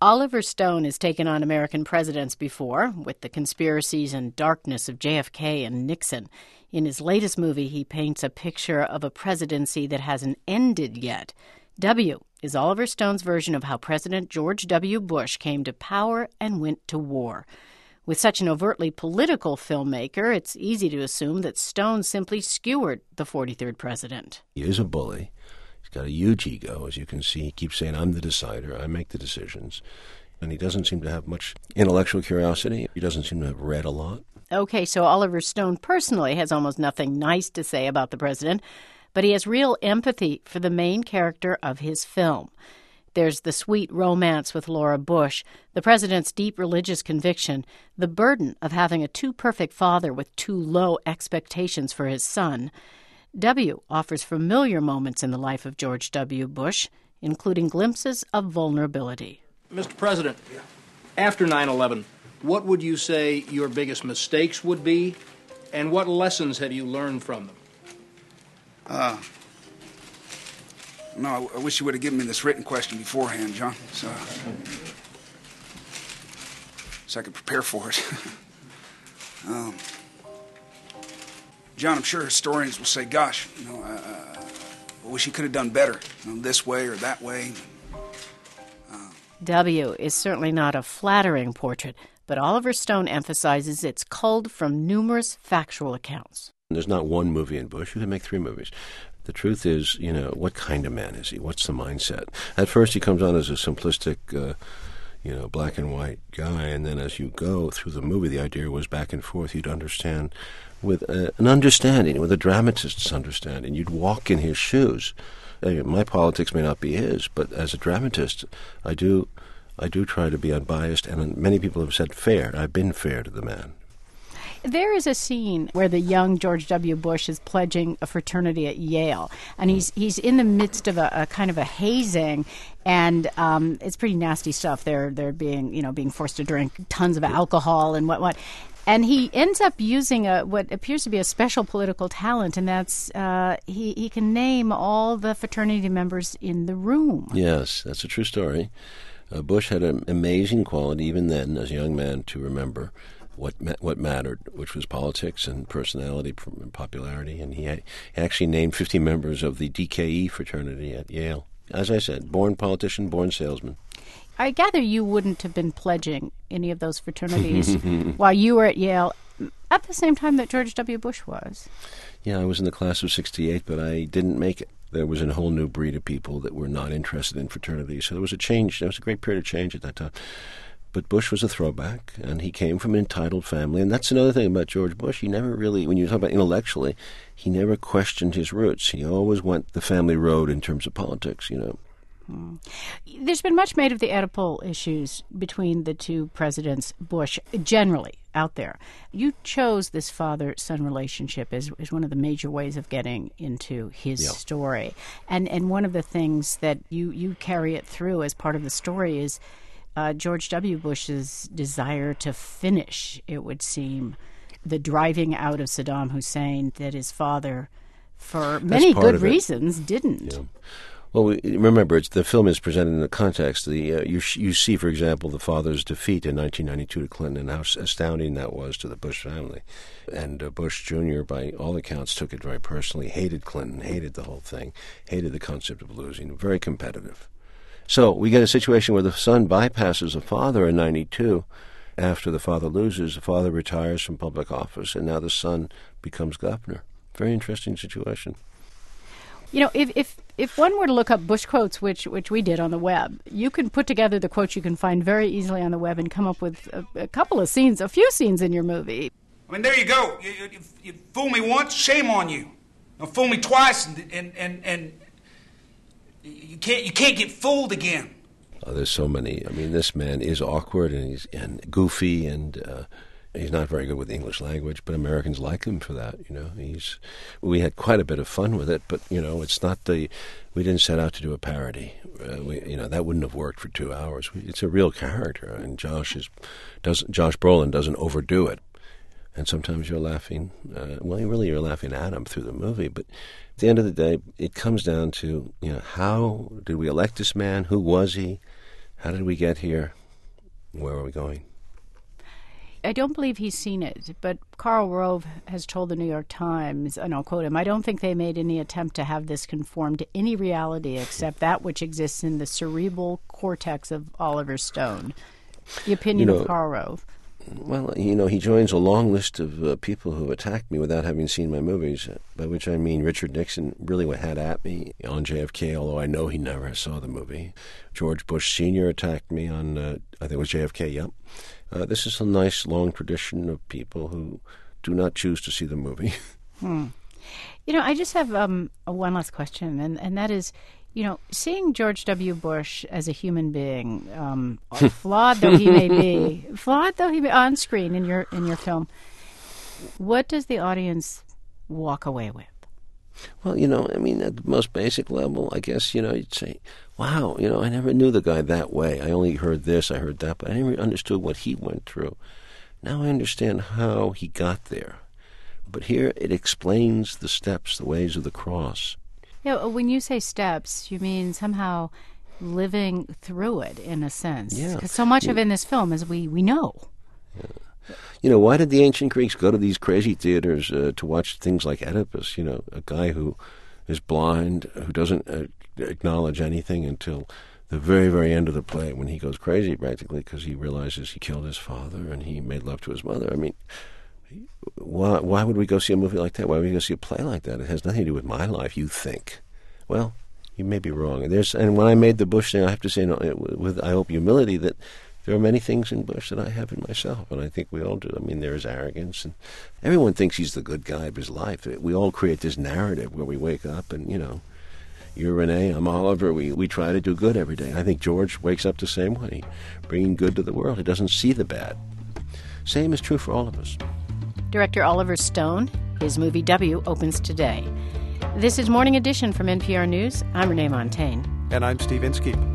Oliver Stone has taken on American presidents before, with the conspiracies and darkness of JFK and Nixon. In his latest movie, he paints a picture of a presidency that hasn't ended yet. W is Oliver Stone's version of how President George W. Bush came to power and went to war. With such an overtly political filmmaker, it's easy to assume that Stone simply skewered the 43rd president. He is a bully. He's got a huge ego, as you can see. He keeps saying, I'm the decider, I make the decisions. And he doesn't seem to have much intellectual curiosity. He doesn't seem to have read a lot. Okay, so Oliver Stone personally has almost nothing nice to say about the president, but he has real empathy for the main character of his film. There's the sweet romance with Laura Bush, the president's deep religious conviction, the burden of having a too-perfect father with too low expectations for his son. W offers familiar moments in the life of George W. Bush, including glimpses of vulnerability. Mr. President, after 9/11, what would you say your biggest mistakes would be, and what lessons have you learned from them? No, I wish you would have given me this written question beforehand, John, so I could prepare for it. John, I'm sure historians will say, gosh, I wish he could have done better, this way or that way. W is certainly not a flattering portrait, but Oliver Stone emphasizes it's culled from numerous factual accounts. There's not one movie in Bush. You can make 3 movies. The truth is, what kind of man is he? What's the mindset? At first he comes on as a simplistic, black and white guy, and then as you go through the movie, the idea was back and forth. You'd understand with an understanding, with a dramatist's understanding. You'd walk in his shoes. My politics may not be his, but as a dramatist, I do try to be unbiased, and many people have said fair. I've been fair to the man. There is a scene where the young George W. Bush is pledging a fraternity at Yale, and he's in the midst of a kind of a hazing, and it's pretty nasty stuff. They're being forced to drink tons of alcohol and what. And he ends up using what appears to be a special political talent, and that's he can name all the fraternity members in the room. Yes, that's a true story. Bush had an amazing quality, even then, as a young man, to remember what mattered, which was politics and personality and popularity. And he actually named 50 members of the DKE fraternity at Yale. As I said, born politician, born salesman. I gather you wouldn't have been pledging any of those fraternities while you were at Yale at the same time that George W. Bush was. Yeah, I was in the class of 68, but I didn't make it. There was a whole new breed of people that were not interested in fraternities. So there was a change. There was a great period of change at that time. But Bush was a throwback, and he came from an entitled family. And that's another thing about George Bush. He never really, when you talk about intellectually, he never questioned his roots. He always went the family road in terms of politics, There's been much made of the Oedipal issues between the two presidents, Bush, generally out there. You chose this father-son relationship as one of the major ways of getting into his story. And one of the things that you carry it through as part of the story is George W. Bush's desire to finish, it would seem, the driving out of Saddam Hussein that his father, for many good reasons, didn't. Yeah. Well, remember, the film is presented in the context. You see, for example, the father's defeat in 1992 to Clinton and how astounding that was to the Bush family. And Bush Jr., by all accounts, took it very personally, hated Clinton, hated the whole thing, hated the concept of losing, very competitive. So we get a situation where the son bypasses the father in 92. After the father loses, the father retires from public office, and now the son becomes governor. Very interesting situation. If one were to look up Bush quotes, which we did on the web, you can put together the quotes you can find very easily on the web and come up with a couple of scenes, a few scenes in your movie. I mean, there you go. You fool me once, shame on you. You fool me twice, and you can't get fooled again. There's so many. I mean, this man is awkward and he's goofy and. He's not very good with the English language, but Americans like him for that. We had quite a bit of fun with it, but it's not we didn't set out to do a parody. That wouldn't have worked for 2 hours. It's a real character, and Josh Brolin doesn't overdo it. And sometimes you're laughing. You're laughing at him through the movie, but at the end of the day, it comes down to how did we elect this man? Who was he? How did we get here? Where are we going? I don't believe he's seen it, but Karl Rove has told the New York Times, and I'll quote him, "I don't think they made any attempt to have this conform to any reality except that which exists in the cerebral cortex of Oliver Stone." The opinion of Karl Rove. Well, he joins a long list of people who attacked me without having seen my movies, by which I mean Richard Nixon really had at me on JFK, although I know he never saw the movie. George Bush Sr. attacked me on, I think it was JFK, yep. This is a nice, long tradition of people who do not choose to see the movie. I just have one last question, and that is, seeing George W. Bush as a human being, flawed though he may be, on screen in your film, what does the audience walk away with? Well, at the most basic level, I guess, you'd say, wow, I never knew the guy that way. I only heard this, I heard that, but I never understood what he went through. Now I understand how he got there. But here it explains the steps, the ways of the cross. Yeah, when you say steps, you mean somehow living through it, in a sense. Yeah. Because so much of it in this film is we know. Yeah. Why did the ancient Greeks go to these crazy theaters to watch things like Oedipus? A guy who is blind, who doesn't acknowledge anything until the very, very end of the play, when he goes crazy practically because he realizes he killed his father and he made love to his mother. I mean, why would we go see a movie like that? Why would we go see a play like that? It has nothing to do with my life, you think. Well, you may be wrong. And when I made the Bush thing, I have to say, with, I hope, humility, that there are many things in Bush that I have in myself, and I think we all do. I mean, there is arrogance, and everyone thinks he's the good guy of his life. We all create this narrative where we wake up and, you're Renee, I'm Oliver. We try to do good every day. I think George wakes up the same way, bringing good to the world. He doesn't see the bad. Same is true for all of us. Director Oliver Stone, his movie W opens today. This is Morning Edition from NPR News. I'm Renee Montagne. And I'm Steve Inskeep.